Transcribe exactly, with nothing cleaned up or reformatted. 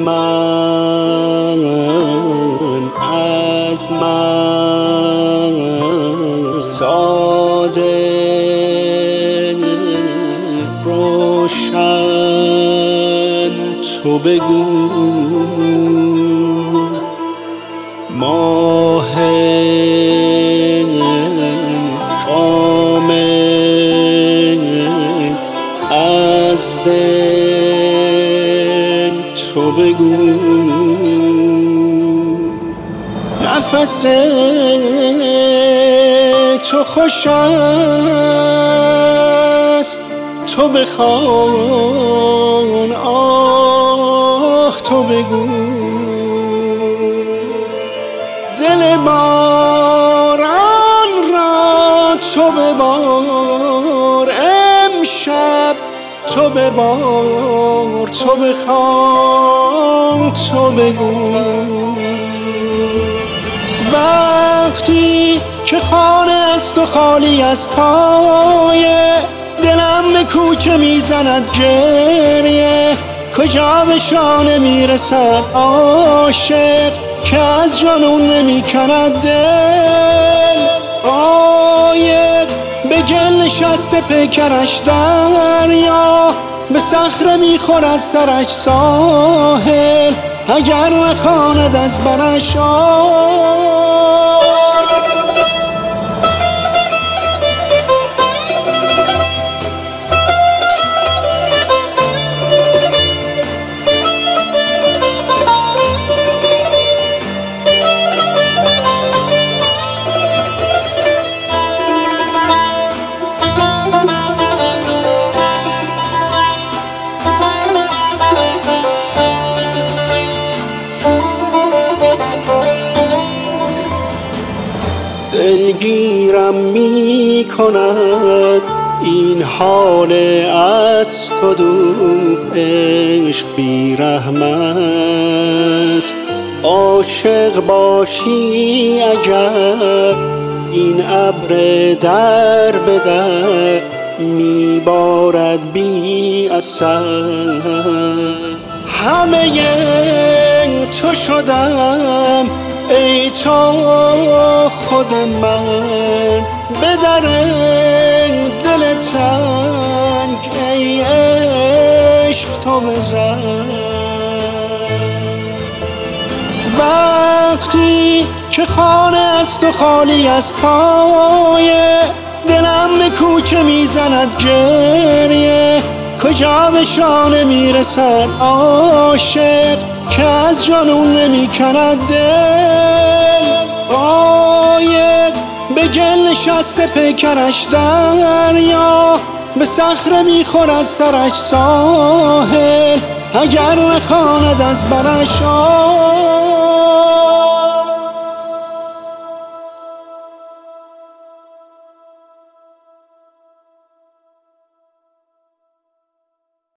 من از من ساده روشن تو بگو ماه کامل از دل تو بگو نفس تو خوش است تو بخوان آه تو بگو دل باران را تو ببار امشب تو ببار تو بخوان تو بگو وقتی که خانه است و خالی از پای دلم به کوچه میزند گریه کجا به شانه میرسد عاشق که از جنون نمیکند دل عایق به گل نشسته پیکرش دریا به صخره میخورد سرش ساحل اگر نخواند از برش دلگیرم می کند این حال از تو دور عشق بی رحم است عاشق باشی اگر این ابر در به در می بارد بی اثر همه تو شدم ای تو خود من به در دل تنگ ای عشق تو بزن وقتی که خانه است و خالی از پای دلم به کوچه میزند گریه کجا به شانه میرسد عاشق که از جنون نمیکند دل عایق به گل نشسته پیکرش دریا به صخره میخورد سرش ساحل اگر نخواند از برش